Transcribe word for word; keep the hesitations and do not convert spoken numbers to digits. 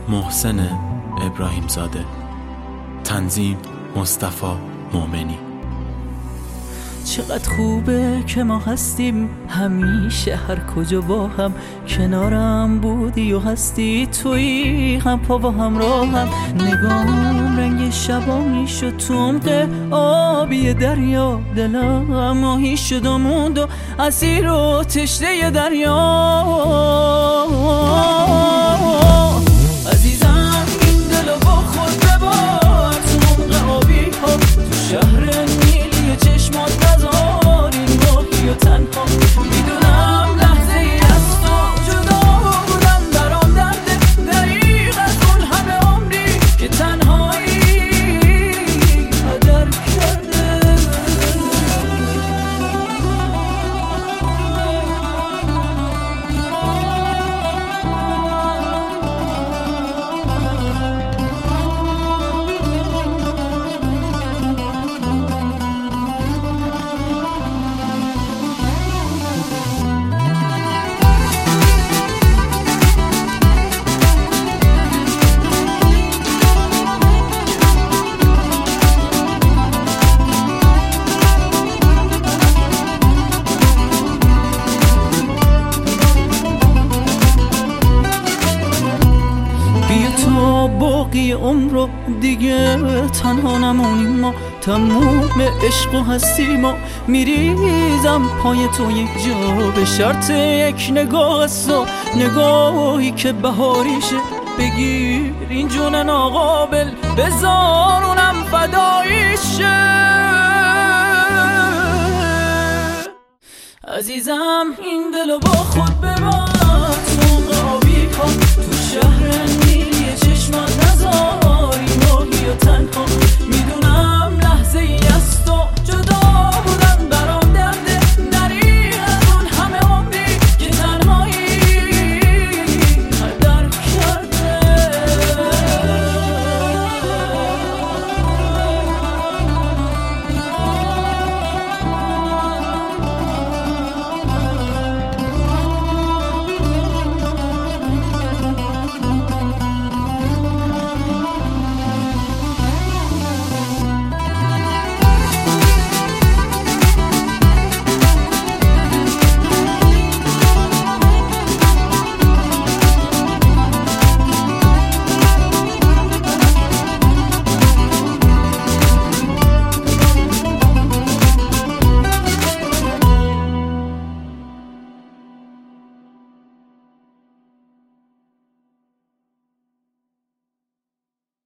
محسن ابراهیم زاده. تنظیم مصطفی مومنی. چقدر خوبه که ما هستیم همیشه هر کجا با هم، کنارم بودی و هستی توی هم پا و همراهم. نگام رنگ شبانی شد تو عمق آبی دریا، دلم ماهی شد و موند و اسیر و تشنه دریا. عزیزم این دلو با خود ببار تو عمق آبی ها، تو شهر نیلی چشمات نذار این ماهی و تنها. میدونم لحظه ای از تو جدا بودم برام درده، دریغ از اون همه عمری که تنهایی قدر کرده. باقی عمر رو دیگه تنها نمونیم ما، تموم عشق و هستی ما. میریزم پای تو یک جا به شرط یک نگاه است و نگاهی که بهاریشه. بگیر این جون ناقابل بذار اونم فداییشه. عزیزم این دلو با خود ببر